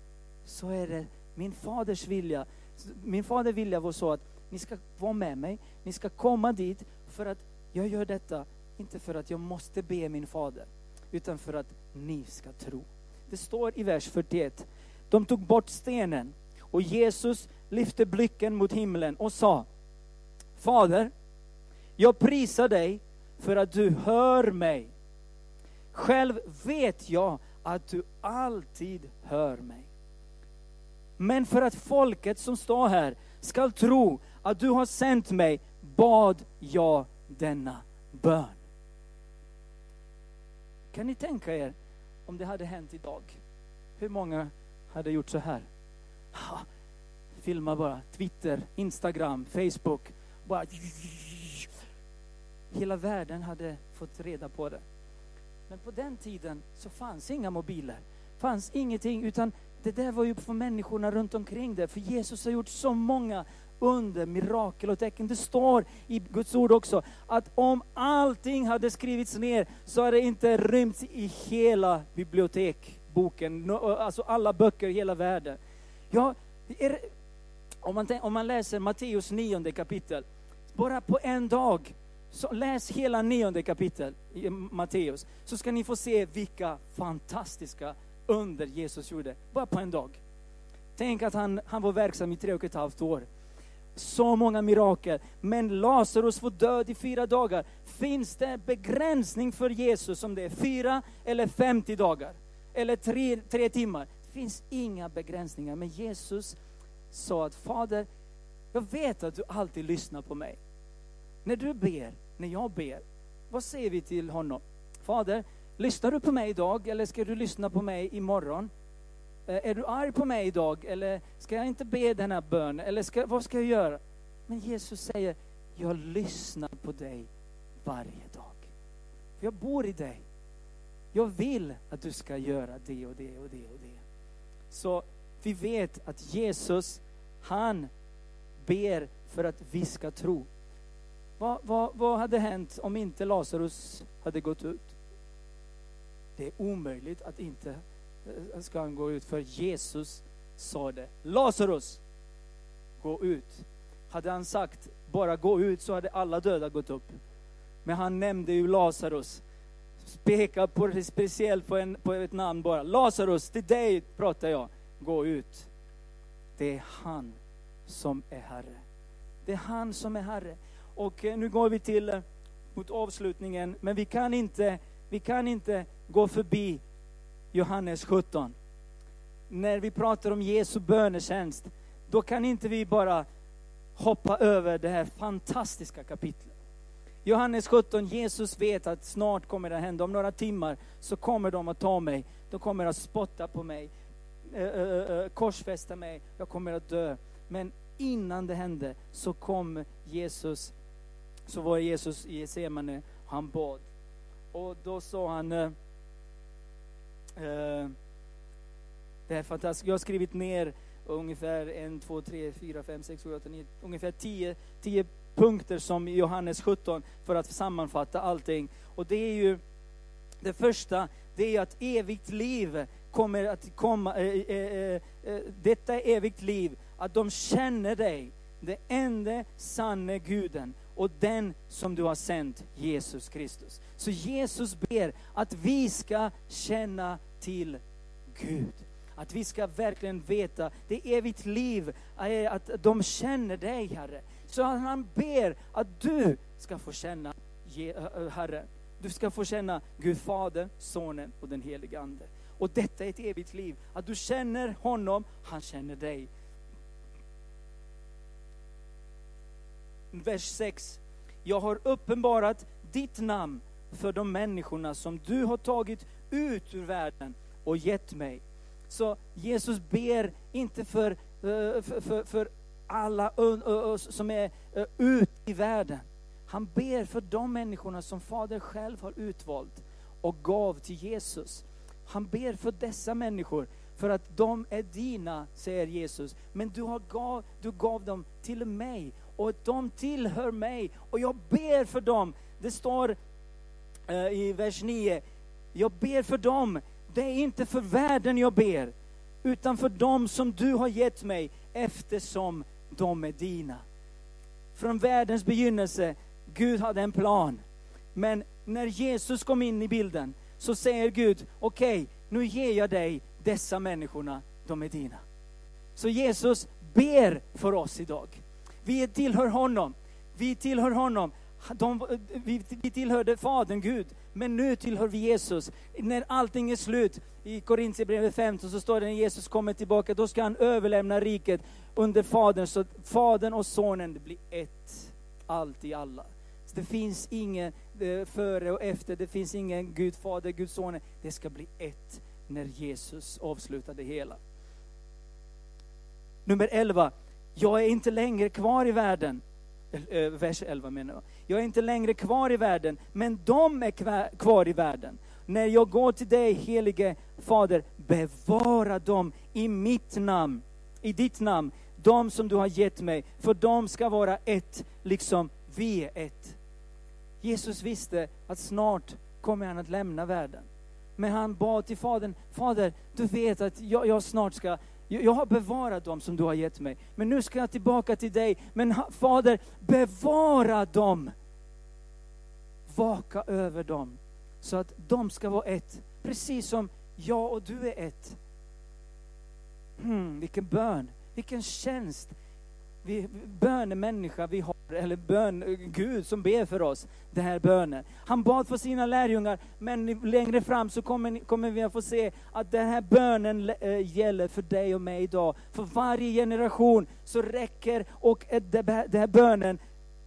så är det min faders vilja. Min faders vilja var så att ni ska vara med mig, ni ska komma dit, för att jag gör detta, inte för att jag måste be min fader, utan för att ni ska tro. Det står i vers fyrtioett. De tog bort stenen och Jesus lyfte blicken mot himlen och sa, Fader, jag prisar dig för att du hör mig. Själv vet jag att du alltid hör mig. Men för att folket som står här ska tro att du har sänt mig, bad jag denna bön. Kan ni tänka er om det hade hänt idag? Hur många hade gjort så här? Ha, filma bara. Twitter, Instagram, Facebook. Bara. Hela världen hade fått reda på det. Men på den tiden så fanns inga mobiler. Fanns ingenting, utan det där var ju för människorna runt omkring det. För Jesus har gjort så många under, mirakel och tecken. Det står i Guds ord också att om allting hade skrivits ner så hade det inte rymts i hela bibliotekboken, alltså alla böcker i hela världen. Ja, är, om, man, om man läser Matteus nionde kapitel, bara på en dag, så läs hela nionde kapitel i Matteus, så ska ni få se vilka fantastiska under Jesus gjorde, bara på en dag. Tänk att han, han var verksam i tre och ett halvt år. Så många mirakel. Men Lazarus var död i fyra dagar. Finns det begränsning för Jesus om det är fyra eller femtio dagar? Eller tre, tre timmar? Det finns inga begränsningar. Men Jesus sa att Fader, jag vet att du alltid lyssnar på mig. När du ber, när jag ber, vad säger vi till honom? Fader, lyssnar du på mig idag eller ska du lyssna på mig imorgon? är du arg på mig idag? Eller ska jag inte be den här bönen? Eller ska, vad ska jag göra? Men Jesus säger, jag lyssnar på dig varje dag. Jag bor i dig. Jag vill att du ska göra det och det och det och det. Så vi vet att Jesus, han ber för att vi ska tro. Vad, vad, vad hade hänt om inte Lazarus hade gått ut? Det är omöjligt att inte ska han gå ut, för Jesus sa det. Lazarus, gå ut. Hade han sagt bara gå ut, så hade alla döda gått upp. Men han nämnde ju Lazarus. Peka på det speciellt på, en, på ett namn bara. Lazarus, till dig pratar jag. Gå ut. Det är han som är Herre. Det är han som är Herre. Och nu går vi till mot avslutningen. Men vi kan inte, vi kan inte gå förbi Johannes sjutton. När vi pratar om Jesu bönetjänst, då kan inte vi bara hoppa över det här fantastiska kapitlet. Johannes sjutton, Jesus vet att snart kommer det hända. Om några timmar så kommer de att ta mig. De kommer att spotta på mig. Äh, äh, korsfästa mig. Jag kommer att dö. Men innan det hände så kom Jesus. Så var Jesus i Getsemane. Han bad. Och då sa han... Äh, äh, det är fantastiskt. Jag har skrivit ner ungefär en, två, tre, fyra, fem, sex, sju, åtta, nio. Ungefär tio, tio punkter som Johannes sjutton för att sammanfatta allting. Och det är ju det första, det är att evigt liv kommer att komma. Äh, äh, äh, detta är evigt liv, att de känner dig, det enda sanne Guden och den som du har sänt, Jesus Kristus. Så Jesus ber att vi ska känna till Gud. Att vi ska verkligen veta, det evigt liv är att de känner dig, Herre. Så han ber att du ska få känna Herre. Du ska få känna Gud Fader, Sonen och den helige Ande. Och detta är ett evigt liv. Att du känner honom, han känner dig. Vers sex. Jag har uppenbarat ditt namn för de människorna som du har tagit ut ur världen och gett mig. Så Jesus ber inte för, för, för, för alla som är ute i världen. Han ber för de människorna som Fader själv har utvalt och gav till Jesus. Han ber för dessa människor för att de är dina, säger Jesus. Men du, har gav, du gav dem till mig och de tillhör mig. Och jag ber för dem. Det står uh, i vers nio. Jag ber för dem. Det är inte för världen jag ber, utan för dem som du har gett mig, eftersom de är dina. Från världens begynnelse, Gud hade en plan. Men när Jesus kom in i bilden så säger Gud, okej, okay, nu ger jag dig dessa människorna, de är dina. Så Jesus ber för oss idag. Vi tillhör honom. Vi tillhör honom. De, vi, vi tillhörde Fadern Gud, men nu tillhör vi Jesus. När allting är slut, i Korintierbrevet femton så står det, när Jesus kommer tillbaka, då ska han överlämna riket under Fadern, så Fadern och Sonen, det blir ett, allt i alla. Så det finns ingen eh, före och efter, det finns ingen Gud Fader, Gud Sonen. Det ska bli ett när Jesus avslutar det hela. Nummer elva. Jag är inte längre kvar i världen. Vers elva menar jag. Jag är inte längre kvar i världen, men de är kvar i världen. När jag går till dig, helige Fader, bevara dem i mitt namn, i ditt namn, de som du har gett mig, för de ska vara ett, liksom vi är ett. Jesus visste att snart kommer han att lämna världen. Men han bad till Fadern, Fader, du vet att jag, jag snart ska, jag, jag har bevarat dem som du har gett mig. Men nu ska jag tillbaka till dig. Men Fader, bevara dem. Vaka över dem. Så att de ska vara ett. Precis som jag och du är ett. Hmm, vilken bön. Vilken tjänst. Vi, bönemänniska vi har. Eller bön, Gud som ber för oss. Det här bönen. Han bad för sina lärjungar. Men längre fram så kommer, kommer vi att få se att den här bönen äh, gäller för dig och mig idag. För varje generation så räcker. Och det, det här bönen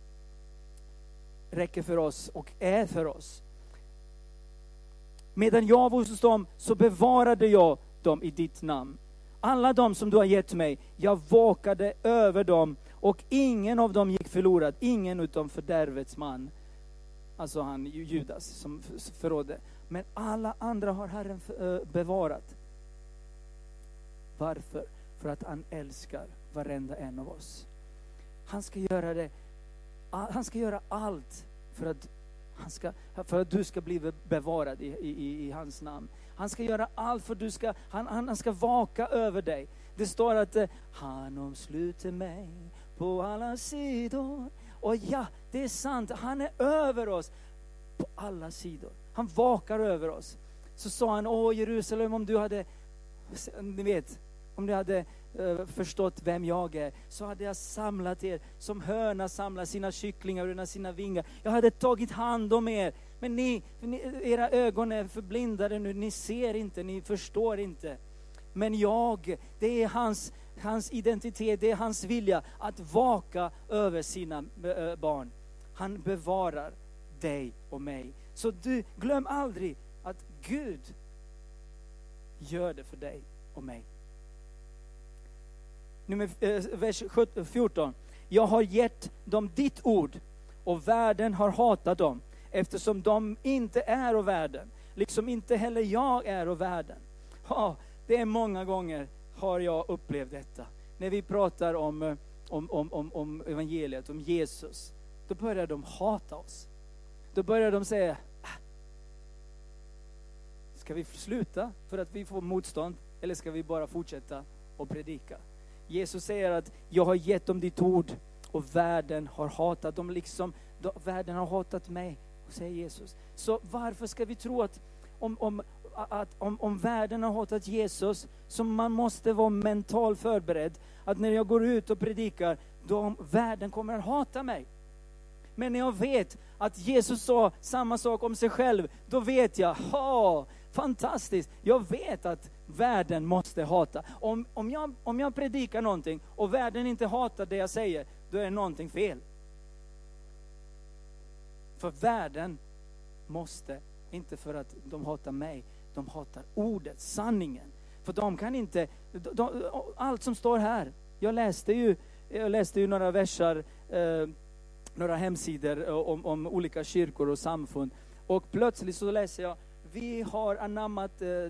räcker för oss och är för oss. Medan jag var hos dem så bevarade jag dem i ditt namn. Alla de som du har gett mig, jag vakade över dem, och ingen av dem gick förlorad, ingen utom fördärvets man. Alltså han Judas som förrådde. Men alla andra har Herren bevarat. Varför? För att han älskar varenda en av oss. Han ska göra det. Han ska göra allt för att, han ska, för att du ska bli bevarad i, i, i hans namn. Han ska göra allt för att du ska, han, han ska vaka över dig. Det står att han omsluter mig på alla sidor. Och ja, det är sant. Han är över oss på alla sidor. Han vakar över oss. Så sa han, åh Jerusalem, om du hade, ni vet, om du hade uh, förstått vem jag är, så hade jag samlat er som höna samlar sina kycklingar ur sina vingar. Jag hade tagit hand om er. Men ni, ni, era ögon är förblindade nu. Ni ser inte, ni förstår inte. Men jag, det är hans, hans identitet, det är hans vilja att vaka över sina uh, barn. Han bevarar dig och mig. Så du, glöm aldrig att Gud gör det för dig och mig. Nummer, eh, vers fjorton. Jag har gett dem ditt ord, och världen har hatat dem, eftersom de inte är av världen, liksom inte heller jag är av världen. Ja, det är många gånger har jag upplevt detta. När vi pratar om, om, om, om, om evangeliet, om Jesus, då börjar de hata oss. Då börjar de säga, ska vi sluta för att vi får motstånd, eller ska vi bara fortsätta och predika? Jesus säger att jag har gett dem ditt ord, och världen har hatat dem, liksom då, världen har hatat mig, säger Jesus. Så varför ska vi tro att om, om, att om, om världen har hatat Jesus, så man måste vara mentalt förberedd att när jag går ut och predikar, då världen kommer att hata mig. Men när jag vet att Jesus sa samma sak om sig själv, då vet jag, ha, fantastiskt. Jag vet att världen måste hata. Om, om, jag, om jag predikar någonting och världen inte hatar det jag säger, då är någonting fel. För världen måste, inte för att de hatar mig, de hatar ordet, sanningen. För de kan inte, de, de, allt som står här, jag läste ju, jag läste ju några versar, eh, några hemsidor om, om olika kyrkor och samfund. Och plötsligt så läser jag, vi har anammat eh,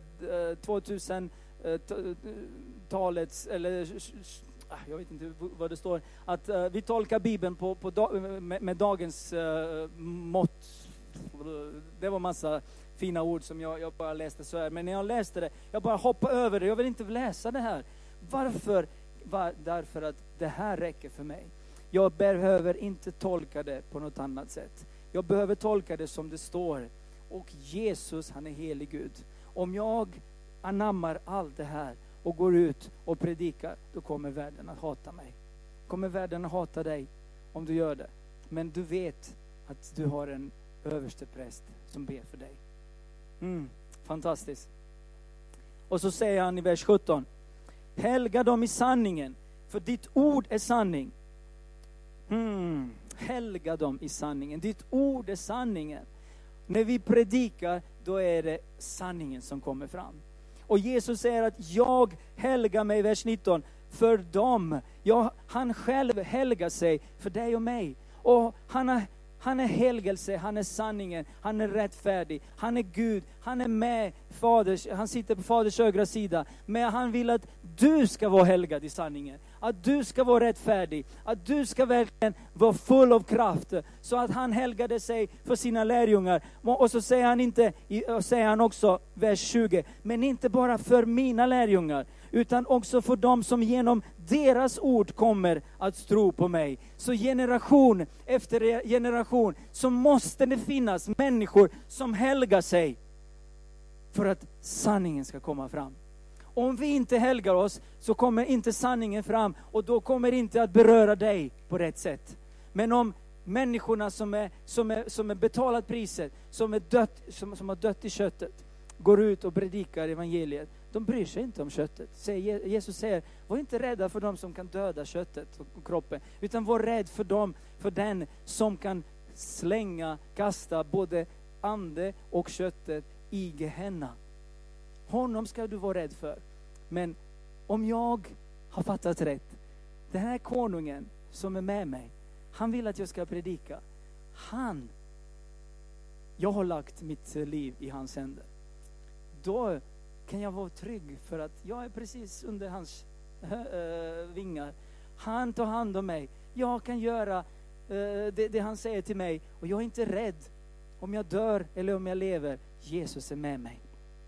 tvåtusen-talets, eh, eller jag vet inte vad det står, att eh, vi tolkar Bibeln på, på da, med, med dagens eh, mått. Det var massa fina ord som jag, jag bara läste så här. Men när jag läste det, jag bara hoppade över det. Jag vill inte läsa det här. Varför? Var, därför att det här räcker för mig. Jag behöver inte tolka det på något annat sätt. Jag behöver tolka det som det står. Och Jesus, han är helig Gud. Om jag anammar allt det här och går ut och predikar, då kommer världen att hata mig. Kommer världen att hata dig om du gör det. Men du vet att du har en överste präst som ber för dig. Mm, fantastiskt. Och så säger han i vers sjutton. Helga dem i sanningen, för ditt ord är sanning. Mm, helga dem i sanningen. Ditt ord är sanningen. När vi predikar, då är det sanningen som kommer fram. Och Jesus säger att jag helgar mig, vers nitton, för dem. Ja, han själv helgar sig för dig och mig. Och han är, han är helgelse, han är sanningen, han är rättfärdig, han är Gud, han är med faders, han sitter på faders högra sida. Men han vill att du ska vara helgad i sanningen. Att du ska vara rättfärdig. Att du ska verkligen vara full av kraft. Så att han helgade sig för sina lärjungar. Och så säger han, inte, och säger han också, vers tjugo. Men inte bara för mina lärjungar, utan också för dem som genom deras ord kommer att tro på mig. Så generation efter generation så måste det finnas människor som helgar sig för att sanningen ska komma fram. Om vi inte helgar oss så kommer inte sanningen fram, och då kommer det inte att beröra dig på rätt sätt. Men om människorna som är, som är, som är betalat priset, som, är dött, som, som har dött i köttet, går ut och predikar evangeliet, de bryr sig inte om köttet. Jesus säger, var inte rädda för dem som kan döda köttet och kroppen, utan var rädd för dem, för den som kan slänga, kasta både ande och köttet i Gehenna. Honom ska du vara rädd för. Men om jag har fattat rätt, den här konungen som är med mig, han vill att jag ska predika. Han, jag har lagt mitt liv i hans händer. Då kan jag vara trygg för att jag är precis under hans äh, vingar. Han tar hand om mig. Jag kan göra äh, det, det han säger till mig. Och jag är inte rädd om jag dör eller om jag lever. Jesus är med mig.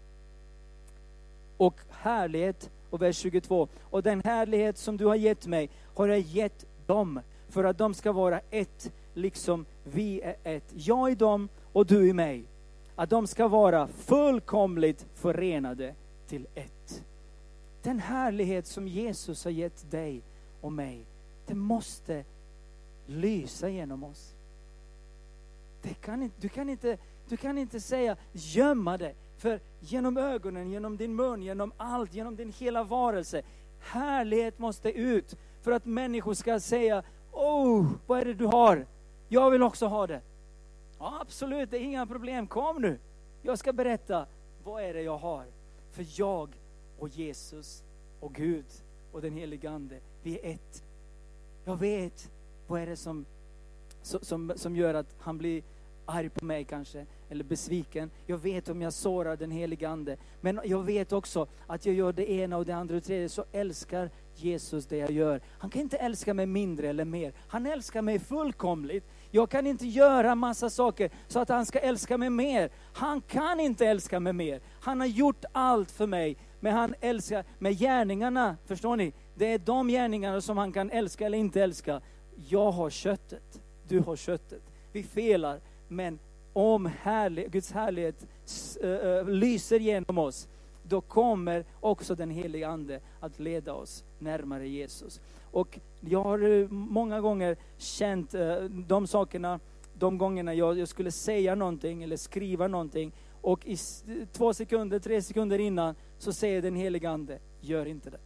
Och härlighet, och vers tjugotvå. Och den härlighet som du har gett mig har jag gett dem. För att de ska vara ett, liksom vi är ett. Jag i dem och du i mig. Att de ska vara fullkomligt förenade till ett. Den härlighet som Jesus har gett dig och mig, det måste lysa genom oss. Det kan inte, du, kan inte, du kan inte säga gömma det. För genom ögonen, genom din mun, genom allt, genom din hela varelse. Härlighet måste ut för att människor ska säga, oh, vad är det du har? Jag vill också ha det. Ja, absolut, det är inga problem. Kom nu. Jag ska berätta, vad är det jag har? För jag och Jesus och Gud och den helige Ande, vi är ett. Jag vet vad är det som, som, som gör att han blir arg på mig kanske, eller besviken. Jag vet om jag sårar den helige Ande. Men jag vet också att jag gör det ena och det andra och det tredje, så älskar Jesus det jag gör. Han kan inte älska mig mindre eller mer. Han älskar mig fullkomligt. Jag kan inte göra massa saker så att han ska älska mig mer. Han kan inte älska mig mer. Han har gjort allt för mig. Men han älskar med gärningarna, förstår ni? Det är de gärningarna som han kan älska eller inte älska. Jag har köttet. Du har köttet. Vi felar. Men om härlig, Guds härlighet uh, lyser genom oss, då kommer också den helige Ande att leda oss närmare Jesus. Och jag har många gånger känt uh, de sakerna, de gångerna jag, jag skulle säga någonting eller skriva någonting, och i två sekunder, tre sekunder innan så säger den helige Ande, gör inte det.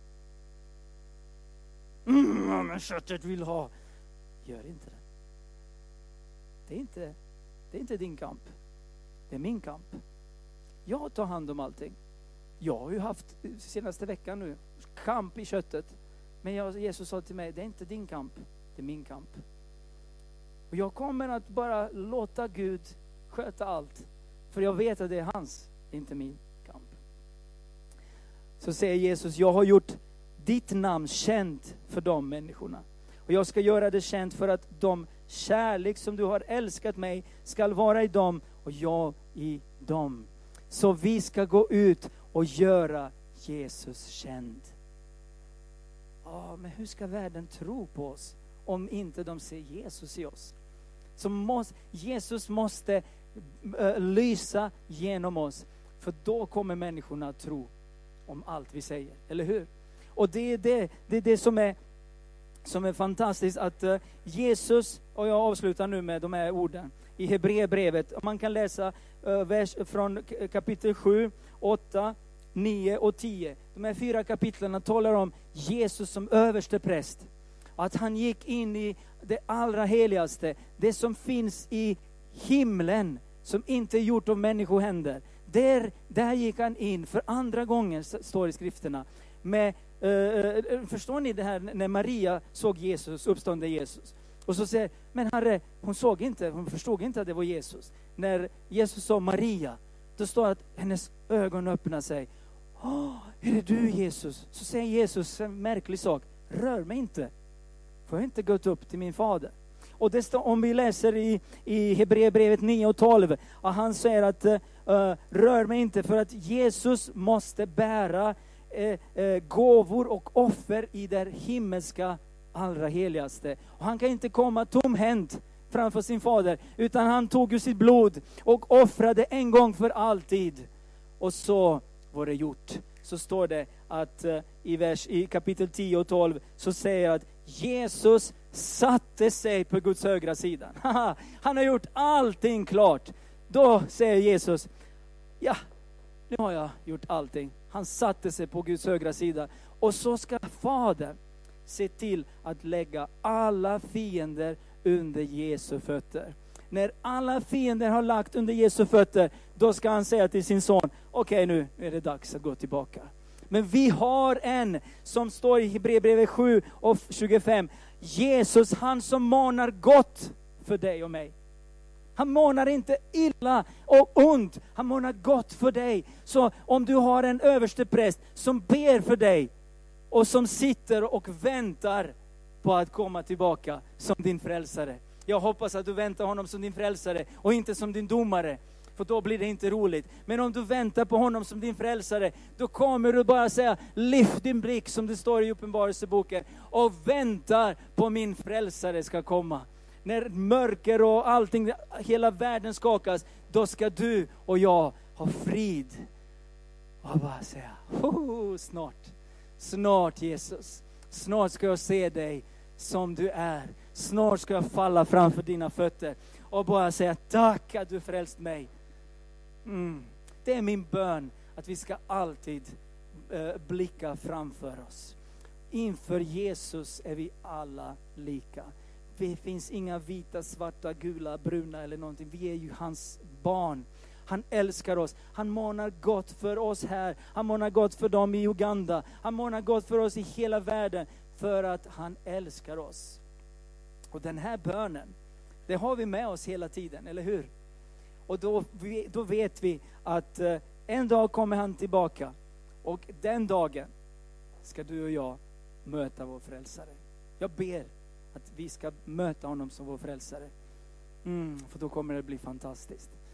Mm, men köttet vill ha. Gör inte det. Det är inte, det är inte din kamp. Det är min kamp. Jag tar hand om allting. Jag har ju haft senaste veckan nu kamp i köttet. Men jag, Jesus sa till mig, det är inte din kamp, det är min kamp. Och jag kommer att bara låta Gud sköta allt. För jag vet att det är hans, inte min kamp. Så säger Jesus, jag har gjort ditt namn känt för de människorna. Och jag ska göra det känt för att de kärlek som du har älskat mig ska vara i dem och jag i dem. Så vi ska gå ut och göra Jesus känd. Ja, men hur ska världen tro på oss om inte de ser Jesus i oss? Så måste, Jesus måste uh, lysa genom oss. För då kommer människorna att tro om allt vi säger, eller hur? Och det är det, det, är det som är som är fantastiskt, att uh, Jesus, och jag avslutar nu med de här orden i Hebreerbrevet. Man kan läsa uh, vers från kapitel sju, åtta, nio och tio. De här fyra kapitlen talar om Jesus som överste präst. Att han gick in i det allra heligaste, det som finns i himlen, som inte är gjort av människohänder. Där, där gick han in för andra gången, står i skrifterna. Med, uh, förstår ni det här när Maria såg Jesus, uppståndne Jesus? Och så säger, men Herre, hon såg inte, hon förstod inte att det var Jesus. När Jesus sa Maria, då står att hennes ögon öppnar sig. Åh, är det du Jesus? Så säger Jesus en märklig sak. Rör mig inte. Får jag inte gått upp till min fader? Och det står, om vi läser i, i Hebreerbrevet nio och tolv. Och han säger att uh, rör mig inte, för att Jesus måste bära uh, uh, gåvor och offer i det himmelska allra heligaste. Och han kan inte komma tomhänt framför sin fader, utan han tog ju sitt blod och offrade en gång för alltid. Och så var det gjort. Så står det att uh, i, vers, i kapitel tio och tolv så säger att Jesus satte sig på Guds högra sida. Han har gjort allting klart. Då säger Jesus, ja, nu har jag gjort allting. Han satte sig på Guds högra sida. Och så ska Fadern se till att lägga alla fiender under Jesu fötter. När alla fiender har lagt under Jesu fötter, då ska han säga till sin son, okej, nu är det dags att gå tillbaka. Men vi har en som står i Hebreerbrevet sju och tjugofem. Jesus, han som manar gott för dig och mig. Han manar inte illa och ont. Han manar gott för dig. Så om du har en överstepräst som ber för dig och som sitter och väntar på att komma tillbaka som din frälsare. Jag hoppas att du väntar honom som din frälsare och inte som din domare. För då blir det inte roligt. Men om du väntar på honom som din frälsare, då kommer du bara säga, lyft din blick som det står i Uppenbarelseboken, och väntar på min frälsare ska komma. När mörker och allting, hela världen skakas, då ska du och jag ha frid. Och bara säga, oh, snart, snart Jesus, snart ska jag se dig som du är. Snart ska jag falla framför dina fötter och bara säga, tack att du frälst mig. Mm. Det är min bön, att vi ska alltid eh, blicka framför oss. Inför Jesus är vi alla lika. Det finns inga vita, svarta, gula, bruna eller någonting. Vi är ju hans barn. Han älskar oss. Han manar gott för oss här. Han manar gott för dem i Uganda. Han manar gott för oss i hela världen. För att han älskar oss. Och den här bönen, det har vi med oss hela tiden, eller hur? Och då, då vet vi att eh, en dag kommer han tillbaka. Och den dagen ska du och jag möta vår frälsare. Jag ber att vi ska möta honom som vår frälsare. Mm, för då kommer det bli fantastiskt.